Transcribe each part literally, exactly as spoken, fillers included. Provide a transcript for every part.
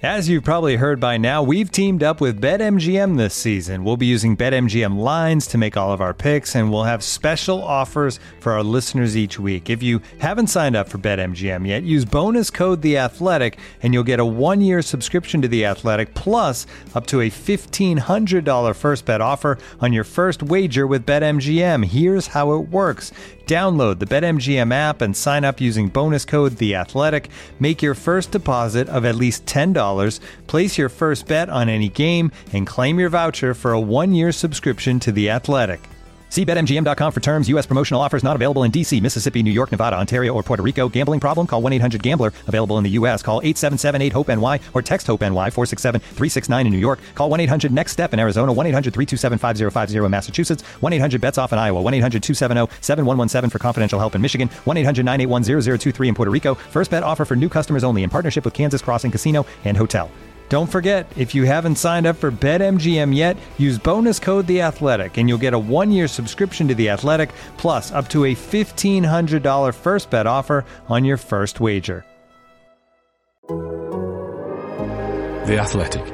As you've probably heard by now, we've teamed up with BetMGM this season. We'll be using BetMGM lines to make all of our picks, and we'll have special offers for our listeners each week. If you haven't signed up for BetMGM yet, use bonus code The Athletic, and you'll get a one-year subscription to The Athletic, plus up to a fifteen hundred dollars first bet offer on your first wager with BetMGM. Here's how it works. Download the BetMGM app and sign up using bonus code The Athletic. Make your first deposit of at least ten dollars, place your first bet on any game, and claim your voucher for a one-year subscription to The Athletic. See Bet M G M dot com for terms. U S promotional offers not available in D C, Mississippi, New York, Nevada, Ontario, or Puerto Rico. Gambling problem? Call one eight hundred gambler. Available in the U S. Call eight seven seven eight hope N Y or text HOPE-NY four six seven three six nine in New York. Call one eight hundred next step in Arizona. one eight hundred three two seven five zero five zero in Massachusetts. one eight hundred bets off in Iowa. one eight hundred two seven zero seven one one seven for confidential help in Michigan. one eight hundred nine eight one zero zero two three in Puerto Rico. First bet offer for new customers only in partnership with Kansas Crossing Casino and Hotel. Don't forget, if you haven't signed up for BetMGM yet, use bonus code The Athletic, and you'll get a one-year subscription to The Athletic, plus up to a fifteen hundred dollars first bet offer on your first wager. The Athletic.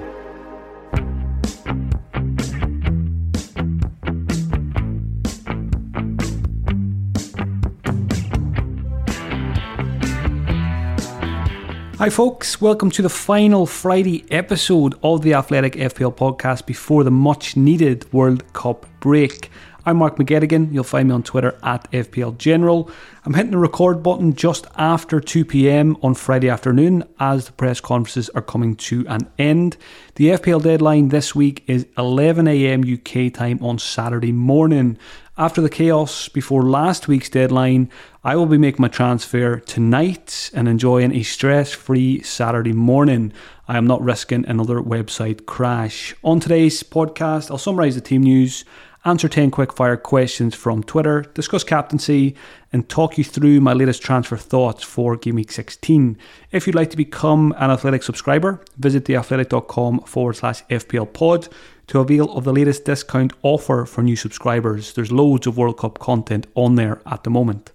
Hi folks, welcome to the final Friday episode of the Athletic F P L podcast before the much needed World Cup break. I'm Mark McGettigan. You'll find me on Twitter at F P L General. I'm hitting the record button just after two p.m. on Friday afternoon as the press conferences are coming to an end. The F P L deadline this week is eleven a.m. U K time on Saturday morning. After the chaos before last week's deadline, I will be making my transfer tonight and enjoying a stress-free Saturday morning. I am not risking another website crash. On today's podcast, I'll summarise the team news, answer ten quick-fire questions from Twitter, discuss captaincy, and talk you through my latest transfer thoughts for Game Week sixteen. If you'd like to become an Athletic subscriber, visit theathletic.com forward slash FPL pod to avail of the latest discount offer for new subscribers. There's loads of World Cup content on there at the moment.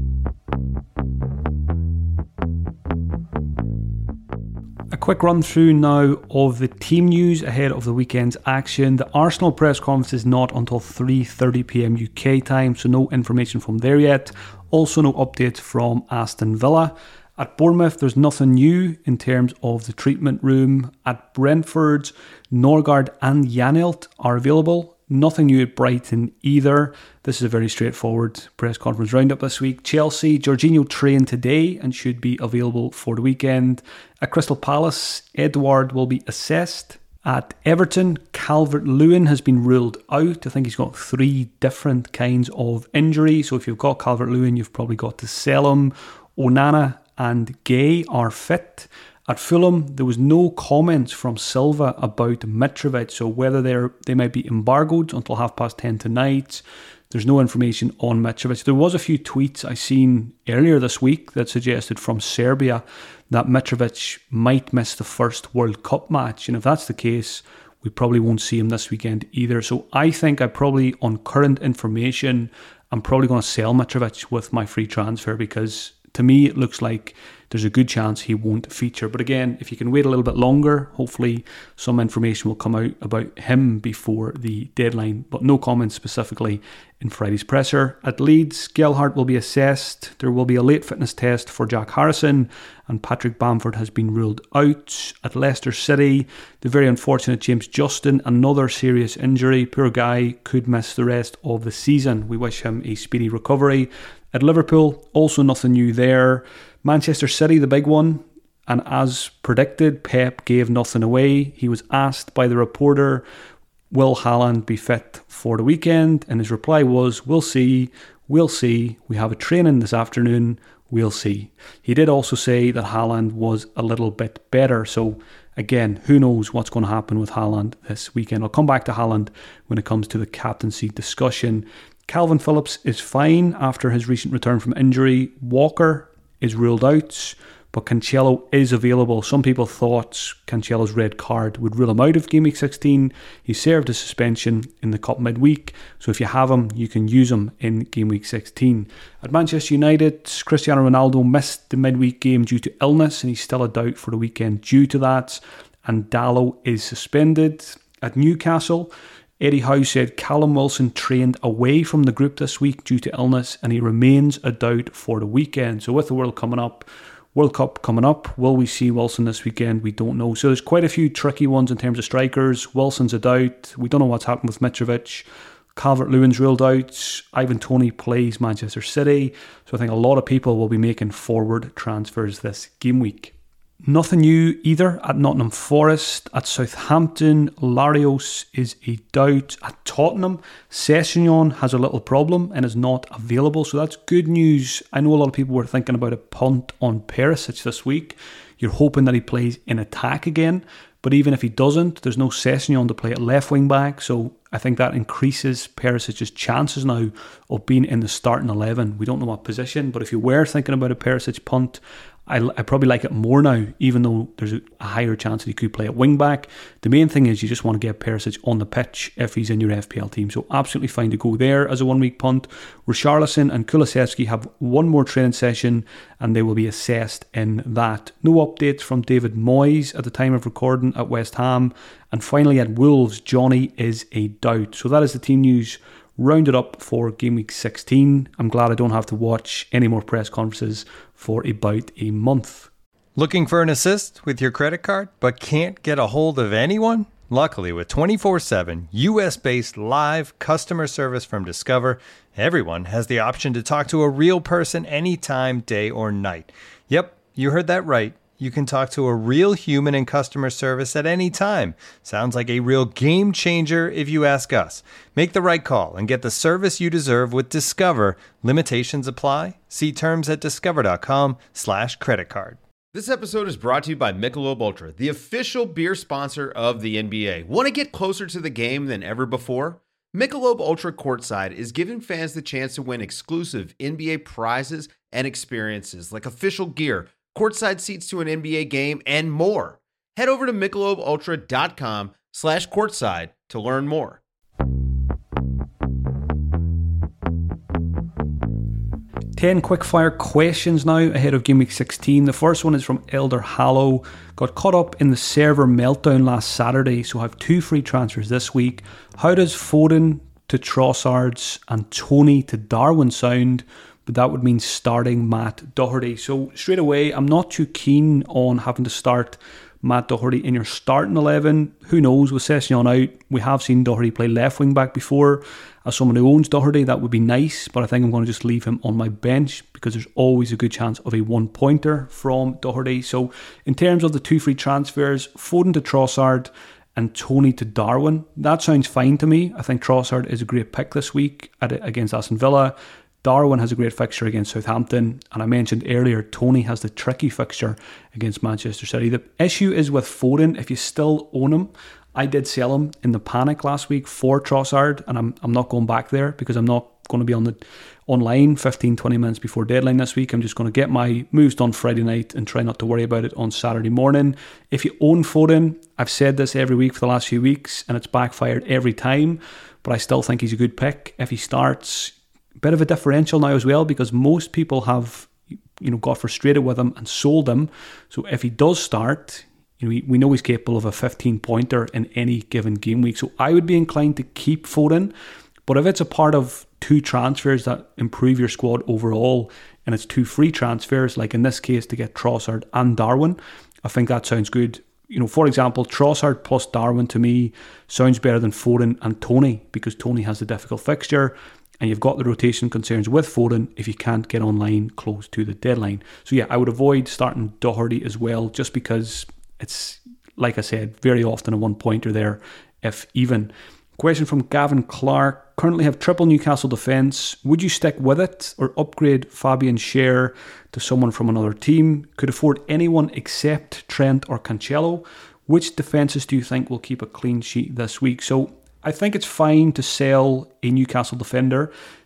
A quick run through now of the team news ahead of the weekend's action. The Arsenal press conference is not until three thirty p.m. U K time, so no information from there yet. Also no updates from Aston Villa. At Bournemouth, there's nothing new in terms of the treatment room. At Brentford, Norgard and Janelt are available. Nothing new at Brighton either. This is a very straightforward press conference roundup this week. Chelsea, Jorginho trained today and should be available for the weekend. At Crystal Palace, Edouard will be assessed. At Everton, Calvert-Lewin has been ruled out. I think he's got three different kinds of injury. So if you've got Calvert-Lewin, you've probably got to sell him. Onana and Gay are fit. At Fulham, there was no comments from Silva about Mitrovic, so whether they're they might be embargoed until half past ten tonight. There's no information on Mitrovic. There was a few tweets I seen earlier this week that suggested from Serbia that Mitrovic might miss the first World Cup match, and if that's the case, we probably won't see him this weekend either. So I think I probably, on current information, I'm probably going to sell Mitrovic with my free transfer, because to me, it looks like there's a good chance he won't feature. But again, if you can wait a little bit longer, hopefully some information will come out about him before the deadline. But no comments specifically in Friday's presser. At Leeds, Gelhardt will be assessed. There will be a late fitness test for Jack Harrison, and Patrick Bamford has been ruled out. At Leicester City, the very unfortunate James Justin, another serious injury. Poor guy, could miss the rest of the season. We wish him a speedy recovery. At Liverpool, also nothing new there. Manchester City, the big one, and as predicted, Pep gave nothing away. He was asked by the reporter, will Haaland be fit for the weekend? And his reply was, we'll see, we'll see. We have a training this afternoon, we'll see. He did also say that Haaland was a little bit better. So again, who knows what's going to happen with Haaland this weekend. I'll come back to Haaland when it comes to the captaincy discussion. Calvin Phillips is fine after his recent return from injury. Walker is ruled out. but Cancelo is available. Some people thought Cancelo's red card would rule him out of game week sixteen. He served a suspension in the cup midweek, so if you have him, you can use him in game week sixteen. At Manchester United, Cristiano Ronaldo missed the midweek game due to illness, and he's still a doubt for the weekend due to that, and Dalot is suspended. At Newcastle, Eddie Howe said Callum Wilson trained away from the group this week due to illness, and he remains a doubt for the weekend. So with the World coming up, World Cup coming up, will we see Wilson this weekend? We don't know. So there's quite a few tricky ones in terms of strikers. Wilson's a doubt. We don't know what's happened with Mitrovic. Calvert-Lewin's ruled out. Ivan Toney plays Manchester City. So I think a lot of people will be making forward transfers this game week. Nothing new either at Nottingham Forest. At Southampton, Larios is a doubt. At Tottenham, Sessegnon has a little problem and is not available, so that's good news. I know a lot of people were thinking about a punt on Perisic this week. You're hoping that he plays in attack again, but even if he doesn't, there's no Sessegnon to play at left wing back, so I think that increases Perisic's chances now of being in the starting eleven. We don't know what position, but if you were thinking about a Perisic punt, I, I probably like it more now, even though there's a, a higher chance that he could play at wing back. The main thing is you just want to get Perisic on the pitch if he's in your F P L team. So absolutely fine to go there as a one-week punt. Richarlison and Kulusevski have one more training session and they will be assessed in that. No updates from David Moyes at the time of recording at West Ham. And finally at Wolves, Johnny is a doubt. So that is the team news rounded up for game week sixteen. I'm glad I don't have to watch any more press conferences for about a month. Looking for an assist with your credit card but can't get a hold of anyone? Luckily, with twenty-four seven U S-based live customer service from Discover, everyone has the option to talk to a real person anytime, day or night. Yep, you heard that right. You can talk to a real human in customer service at any time. Sounds like a real game changer if you ask us. Make the right call and get the service you deserve with Discover. Limitations apply. See terms at discover.com slash credit card. This episode is brought to you by Michelob Ultra, the official beer sponsor of the N B A. Want to get closer to the game than ever before? Michelob Ultra Courtside is giving fans the chance to win exclusive N B A prizes and experiences like official gear, courtside seats to an N B A game, and more. Head over to michelobultra.com slash courtside to learn more. ten quickfire questions now ahead of game week sixteen. The first one is from Elder Hallow. Got caught up in the server meltdown last Saturday, so I have two free transfers this week. How does Foden to Trossards and Toney to Darwin sound? But that would mean starting Matt Doherty. So straight away, I'm not too keen on having to start Matt Doherty in your starting eleven. Who knows, with Sessegnon out, we have seen Doherty play left wing back before. As someone who owns Doherty, that would be nice, but I think I'm going to just leave him on my bench because there's always a good chance of a one-pointer from Doherty. So in terms of the two free transfers, Foden to Trossard and Toney to Darwin, that sounds fine to me. I think Trossard is a great pick this week at, against Aston Villa. Darwin has a great fixture against Southampton, and I mentioned earlier Toney has the tricky fixture against Manchester City. The issue is with Foden, if you still own him, I did sell him in the panic last week for Trossard, and I'm I'm not going back there because I'm not going to be on the online fifteen to twenty minutes before deadline this week. I'm just going to get my moves done Friday night and try not to worry about it on Saturday morning. If you own Foden, I've said this every week for the last few weeks, and it's backfired every time, but I still think he's a good pick if he starts. Bit of a differential now as well because most people have, you know, got frustrated with him and sold him. So if he does start, you know, we, we know he's capable of a fifteen pointer in any given game week. So I would be inclined to keep Foden. But if it's a part of two transfers that improve your squad overall, and it's two free transfers, like in this case to get Trossard and Darwin, I think that sounds good. You know, for example, Trossard plus Darwin to me sounds better than Foden and Toney because Toney has a difficult fixture. And you've got the rotation concerns with Foden if you can't get online close to the deadline. So yeah, I would avoid starting Doherty as well, just because it's, like I said, very often a one-pointer there, if even. Question from Gavin Clark. Currently have triple Newcastle defence. Would you stick with it or upgrade Fabian Schär to someone from another team? Could afford anyone except Trent or Cancelo. Which defences do you think will keep a clean sheet this week? So I think it's fine to sell a Newcastle defender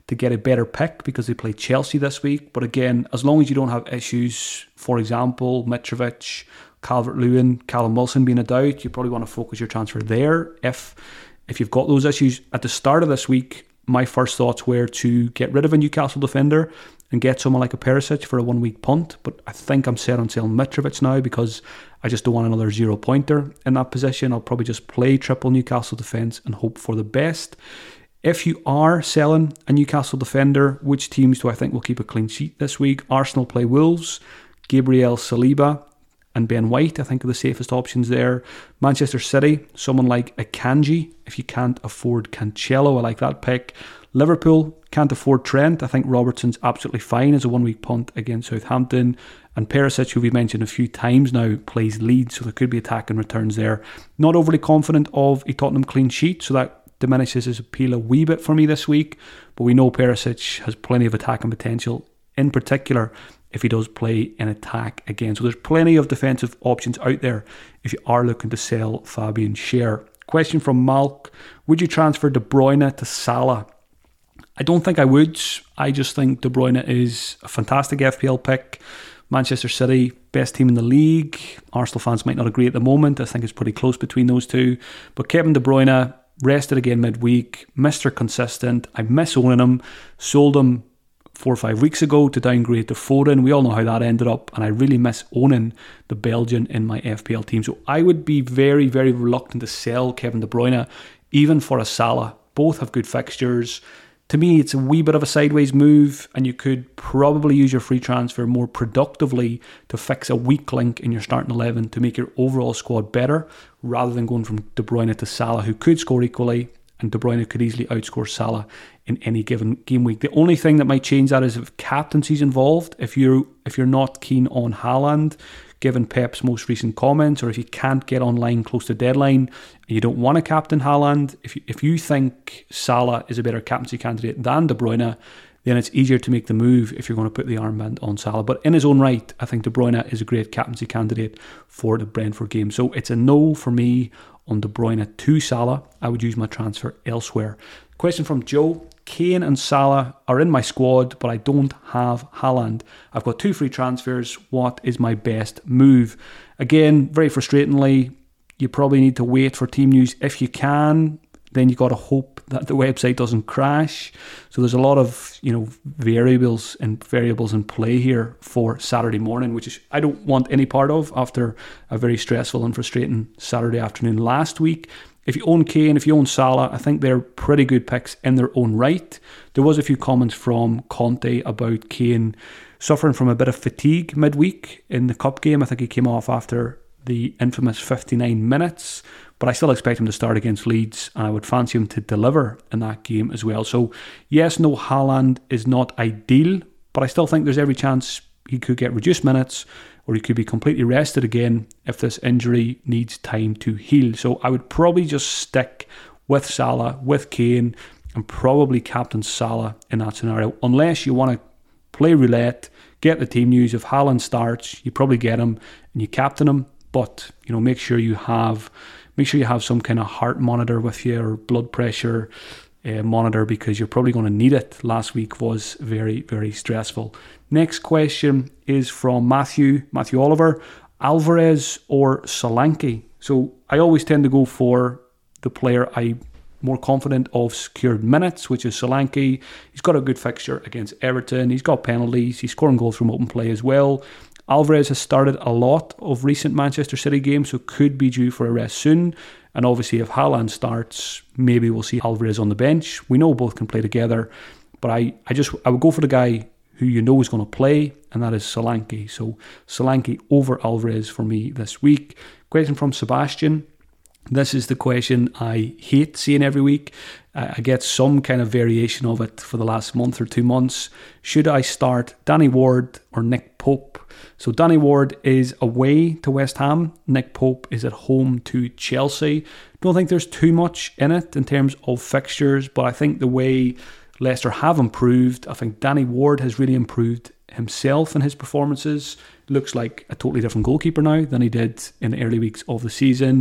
to get a better pick because they play Chelsea this week. But again, as long as you don't have issues, for example, Mitrovic, Calvert-Lewin, Callum Wilson being a doubt, you probably want to focus your transfer there. If if you've got those issues at the start of this week, my first thoughts were to get rid of a Newcastle defender and get someone like a Perisic for a one-week punt. But I think I'm set on selling Mitrovic now because I just don't want another zero-pointer in that position. I'll probably just play triple Newcastle defence and hope for the best. If you are selling a Newcastle defender, which teams do I think will keep a clean sheet this week? Arsenal play Wolves, Gabriel Saliba and Ben White, I think, are the safest options there. Manchester City, someone like Akanji, if you can't afford Cancelo, I like that pick. Liverpool, can't afford Trent. I think Robertson's absolutely fine as a one-week punt against Southampton. And Perisic, who we mentioned a few times now, plays Leeds, so there could be attack and returns there. Not overly confident of a Tottenham clean sheet, so that diminishes his appeal a wee bit for me this week. But we know Perisic has plenty of attacking potential, in particular if he does play in attack again. So there's plenty of defensive options out there if you are looking to sell Fabian Schär. Question from Malk: would you transfer De Bruyne to Salah? I don't think I would. I just think De Bruyne is a fantastic F P L pick. Manchester City, best team in the league. Arsenal fans might not agree at the moment. I think it's pretty close between those two. But Kevin De Bruyne, rested again midweek, Mister Consistent. I miss owning him. Sold him four or five weeks ago to downgrade to Foden. We all know how that ended up, and I really miss owning the Belgian in my F P L team. So I would be very, very reluctant to sell Kevin De Bruyne, even for a Salah. Both have good fixtures. To me, it's a wee bit of a sideways move, and you could probably use your free transfer more productively to fix a weak link in your starting eleven to make your overall squad better, rather than going from De Bruyne to Salah, who could score equally, and De Bruyne could easily outscore Salah in any given game week. The only thing that might change that is if captaincy's involved. If you're if you're not keen on Haaland, given Pep's most recent comments, or if you can't get online close to deadline and you don't want to captain Haaland, if you, if you think Salah is a better captaincy candidate than De Bruyne, then it's easier to make the move if you're going to put the armband on Salah. But in his own right, I think De Bruyne is a great captaincy candidate for the Brentford game. So it's a no for me on De Bruyne to Salah. I would use my transfer elsewhere. Question from Joe: Kane and Salah are in my squad, but I don't have Haaland. I've got two free transfers. What is my best move? Again, very frustratingly, you probably need to wait for team news if you can. Then you got to hope that the website doesn't crash. So there's a lot of, you know, variables and variables in play here for Saturday morning, which is I don't want any part of after a very stressful and frustrating Saturday afternoon last week. If you own Kane, if you own Salah, I think they're pretty good picks in their own right. There was a few comments from Conte about Kane suffering from a bit of fatigue midweek in the cup game. I think he came off after the infamous fifty-nine minutes, but I still expect him to start against Leeds, and I would fancy him to deliver in that game as well. So yes, no, Haaland is not ideal, but I still think there's every chance he could get reduced minutes, or he could be completely rested again if this injury needs time to heal. So I would probably just stick with Salah, with Kane, and probably captain Salah in that scenario, unless you want to play roulette, get the team news. If Haaland starts, you probably get him and you captain him. But, you know, make sure you have make sure you have some kind of heart monitor with you, or blood pressure uh, monitor, because you're probably going to need it. Last week was very, very stressful. Next question is from Matthew, Matthew Oliver. Alvarez or Solanke? So I always tend to go for the player I'm more confident of secured minutes, which is Solanke. He's got a good fixture against Everton. He's got penalties. He's scoring goals from open play as well. Alvarez has started a lot of recent Manchester City games, so could be due for a rest soon. And obviously if Haaland starts, maybe we'll see Alvarez on the bench. We know both can play together, but I, I just I would go for the guy who you know is going to play, and that is Solanke. So Solanke over Alvarez for me this week. Question from Sebastian. This is the question I hate seeing every week. Uh, I get some kind of variation of it for the last month or two months. Should I start Danny Ward or Nick Pope? So Danny Ward is away to West Ham. Nick Pope is at home to Chelsea. Don't think there's too much in it in terms of fixtures, but I think the way Leicester have improved, I think Danny Ward has really improved himself in his performances. Looks like a totally different goalkeeper now than he did in the early weeks of the season.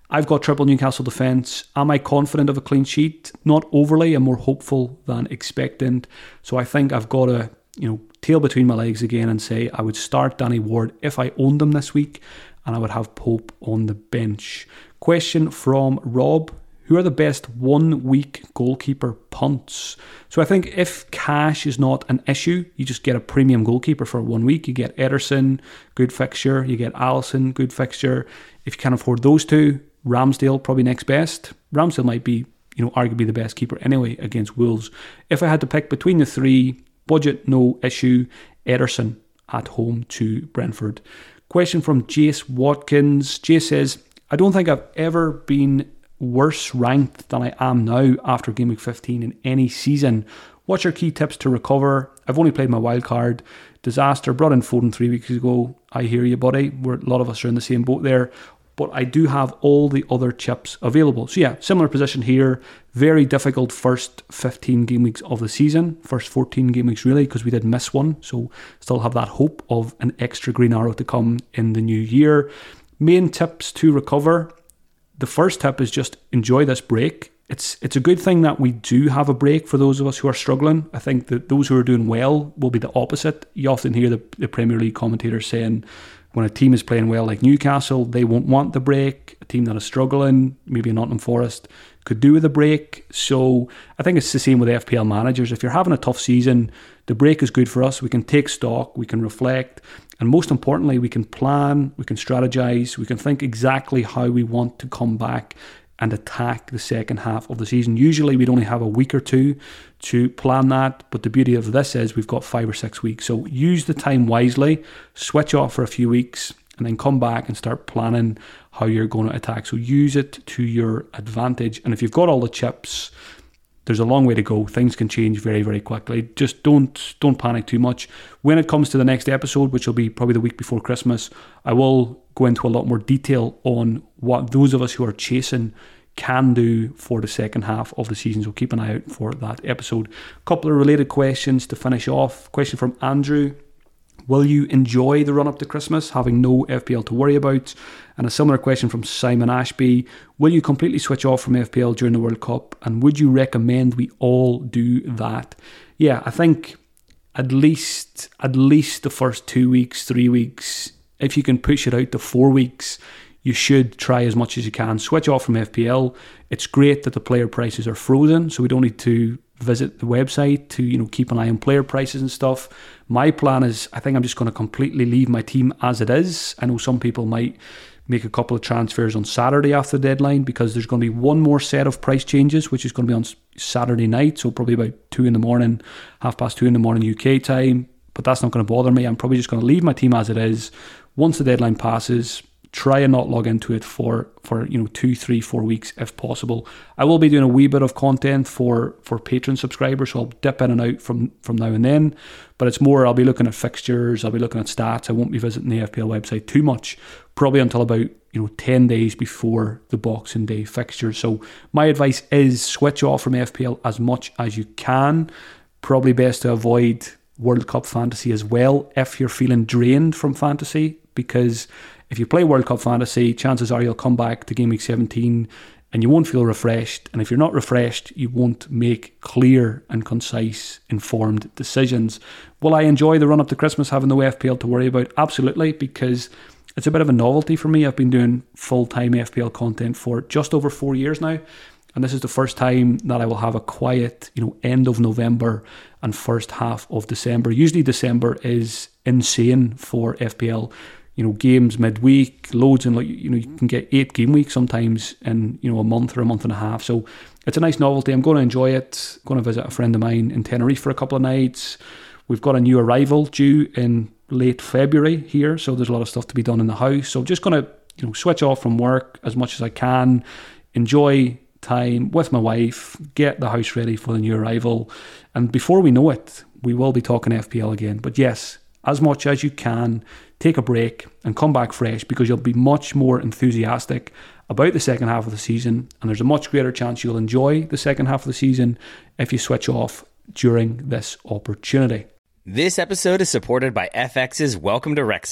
I've got triple Newcastle defence. Am I confident of a clean sheet? Not overly. I'm more hopeful than expectant. So I think I've got to, you know, tail between my legs again and say I would start Danny Ward if I owned him this week, and I would have Pope on the bench. Question from Rob. Who are the best one-week goalkeeper punts? So I think if cash is not an issue, you just get a premium goalkeeper for one week. You get Ederson, good fixture. You get Alisson, good fixture. If you can't afford those two, Ramsdale probably next best. Ramsdale might be, you know, arguably the best keeper anyway against Wolves. If I had to pick between the three, budget no issue, Ederson at home to Brentford. Question from Jace Watkins. Jace says, I don't think I've ever been worse ranked than I am now after game week fifteen in any season. What's your key tips to recover? I've only played my wild card. Disaster. Brought in Foden three weeks ago. I hear you, buddy. We're, a lot of us are in the same boat there. But I do have all the other chips available. So yeah, similar position here. Very difficult first fifteen game weeks of the season. First fourteen game weeks really, because we did miss one. So still have that hope of an extra green arrow to come in the new year. Main tips to recover. The first tip is just enjoy this break. It's it's a good thing that we do have a break for those of us who are struggling. I think that those who are doing well will be the opposite. You often hear the, the Premier League commentators saying when a team is playing well like Newcastle, they won't want the break. A team that is struggling, maybe Nottingham Forest, could do with a break. So I think it's the same with F P L managers. If you're having a tough season, the break is good for us. We can take stock, we can reflect, and most importantly, we can plan, we can strategize, we can think exactly how we want to come back and attack the second half of the season. Usually we'd only have a week or two to plan that, but the beauty of this is we've got five or six weeks. So use the time wisely, switch off for a few weeks, and then come back and start planning how you're going to attack. So use it to your advantage. And if you've got all the chips, there's a long way to go. Things can change very, very quickly. Just don't don't panic too much. When it comes to the next episode, which will be probably the week before Christmas, I will go into a lot more detail on what those of us who are chasing can do for the second half of the season. So keep an eye out for that episode. A couple of related questions to finish off. Question from Andrew. Will you enjoy the run-up to Christmas, having no F P L to worry about? And a similar question from Simon Ashby. Will you completely switch off from F P L during the World Cup? And would you recommend we all do that? Yeah, I think at least at least the first two weeks, three weeks, if you can push it out to four weeks, you should try as much as you can. Switch off from F P L. It's great that the player prices are frozen, so we don't need to visit the website to, you know, keep an eye on player prices and stuff. My plan is, I think I'm just going to completely leave my team as it is. I know some people might make a couple of transfers on Saturday after the deadline, because there's going to be one more set of price changes, which is going to be on Saturday night, so probably about two in the morning, half past two in the morning U K time. But that's not going to bother me. I'm probably just going to leave my team as it is. Once the deadline passes, try and not log into it for, for you know two, three, four weeks if possible. I will be doing a wee bit of content for, for Patreon subscribers, so I'll dip in and out from, from now and then. But it's more, I'll be looking at fixtures, I'll be looking at stats. I won't be visiting the F P L website too much, probably until about you know ten days before the Boxing Day fixtures. So my advice is switch off from F P L as much as you can. Probably best to avoid World Cup fantasy as well if you're feeling drained from fantasy, because if you play World Cup fantasy, chances are you'll come back to game week seventeen and you won't feel refreshed. And if you're not refreshed, you won't make clear and concise, informed decisions. Will I enjoy the run up to Christmas having no F P L to worry about? Absolutely, because it's a bit of a novelty for me. I've been doing full-time F P L content for just over four years now. And this is the first time that I will have a quiet, you know, end of November and first half of December. Usually December is insane for F P L. You know, games midweek, loads, and like you know, you can get eight game weeks sometimes in you know a month or a month and a half. So it's a nice novelty. I'm going to enjoy it. I'm going to visit a friend of mine in Tenerife for a couple of nights. We've got a new arrival due in late February here, so there's a lot of stuff to be done in the house. So I'm just going to you know switch off from work as much as I can, enjoy time with my wife, get the house ready for the new arrival, and before we know it, we will be talking F P L again. But yes, as much as you can, take a break and come back fresh, because you'll be much more enthusiastic about the second half of the season, and there's a much greater chance you'll enjoy the second half of the season if you switch off during this opportunity. This episode is supported by F X's Welcome to Wrexham.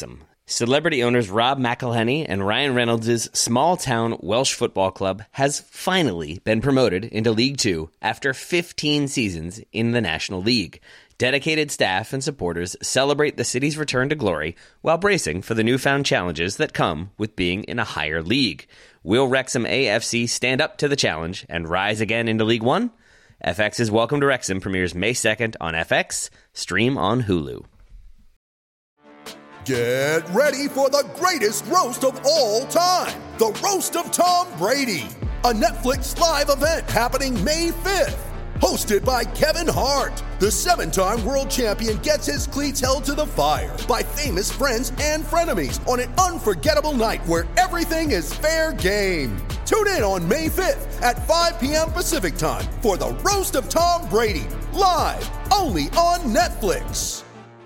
Celebrity owners Rob McElhenney and Ryan Reynolds' small-town Welsh football club has finally been promoted into League Two after fifteen seasons in the National League. Dedicated staff and supporters celebrate the city's return to glory while bracing for the newfound challenges that come with being in a higher league. Will Wrexham A F C stand up to the challenge and rise again into League One? F X's Welcome to Wrexham premieres May second on F X, stream on Hulu. Get ready for the greatest roast of all time, the Roast of Tom Brady, a Netflix live event happening May fifth. Hosted by Kevin Hart, the seven-time world champion gets his cleats held to the fire by famous friends and frenemies on an unforgettable night where everything is fair game. Tune in on May fifth at five p.m. Pacific time for the Roast of Tom Brady, live only on Netflix.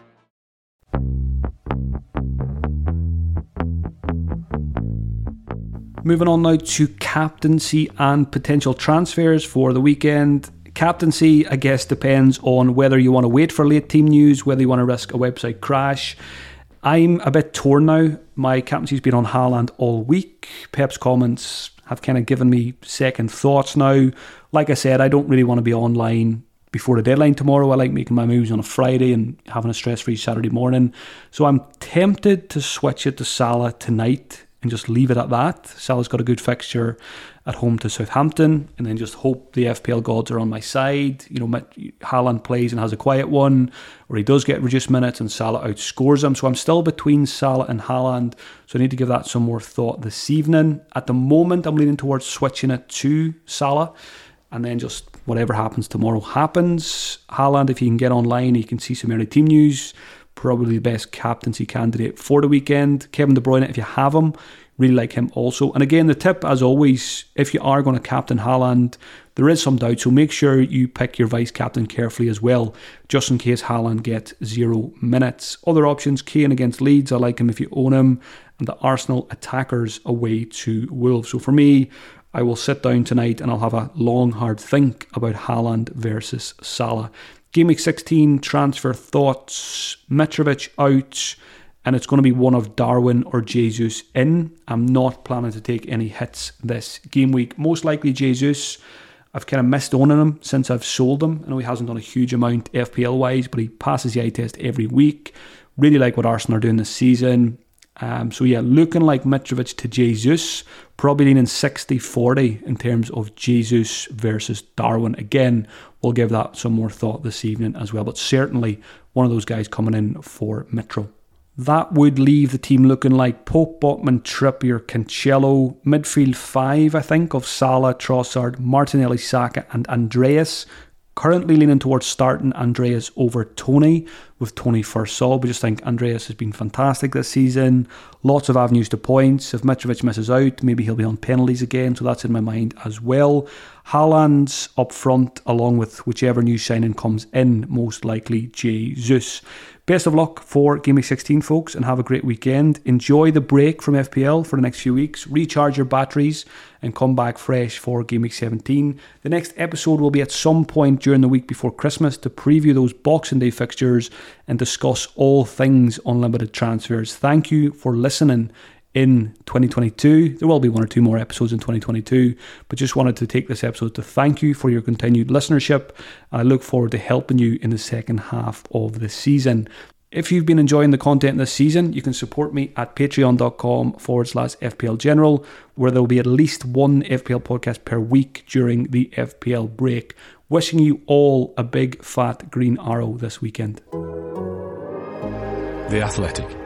Moving on now to captaincy and potential transfers for the weekend. Captaincy, I guess, depends on whether you want to wait for late team news, whether you want to risk a website crash. I'm a bit torn now. My captaincy's been on Haaland all week. Pep's comments have kind of given me second thoughts now. Like I said, I don't really want to be online before the deadline tomorrow. I like making my moves on a Friday and having a stress-free Saturday morning. So I'm tempted to switch it to Salah tonight and just leave it at that. Salah's got a good fixture at home to Southampton, and then just hope the F P L gods are on my side. You know, Haaland plays and has a quiet one, or he does get reduced minutes and Salah outscores him. So I'm still between Salah and Haaland, so I need to give that some more thought this evening. At the moment, I'm leaning towards switching it to Salah, and then just whatever happens tomorrow happens. Haaland, if he can get online, he can see some early team news. Probably the best captaincy candidate for the weekend. Kevin De Bruyne, if you have him, really like him also. And again, the tip, as always, if you are going to captain Haaland, there is some doubt, so make sure you pick your vice-captain carefully as well, just in case Haaland gets zero minutes. Other options, Kane against Leeds, I like him if you own him, and the Arsenal attackers away to Wolves. So for me, I will sit down tonight and I'll have a long, hard think about Haaland versus Salah. Game Week sixteen transfer thoughts. Mitrovic out, and it's going to be one of Darwin or Jesus in. I'm not planning to take any hits this game week. Most likely Jesus. I've kind of missed owning him since I've sold him. I know he hasn't done a huge amount F P L wise, but he passes the eye test every week. Really like what Arsenal are doing this season. Um, so yeah, looking like Mitrovic to Jesus, probably leaning sixty forty in terms of Jesus versus Darwin. Again, we'll give that some more thought this evening as well, but certainly one of those guys coming in for Mitro. That would leave the team looking like Pope, Botman, Trippier, Cancelo, midfield five, I think, of Salah, Trossard, Martinelli, Saka and Andreas. Currently leaning towards starting Andreas over Tony, with Tony first sub. We just think Andreas has been fantastic this season. Lots of avenues to points. If Mitrovic misses out, maybe he'll be on penalties again, so that's in my mind as well. Haaland's up front, along with whichever new signing comes in, most likely Jesus. Best of luck for Game Week sixteen, folks, and have a great weekend. Enjoy the break from F P L for the next few weeks. Recharge your batteries and come back fresh for Game Week seventeen. The next episode will be at some point during the week before Christmas to preview those Boxing Day fixtures and discuss all things unlimited transfers. Thank you for listening in twenty twenty-two. There will be one or two more episodes in twenty twenty-two, but just wanted to take this episode to thank you for your continued listenership. I look forward to helping you in the second half of the season. If you've been enjoying the content this season, you can support me at patreon.com forward slash FPL General, where there will be at least one F P L podcast per week during the F P L break. Wishing you all a big fat green arrow this weekend. The Athletic.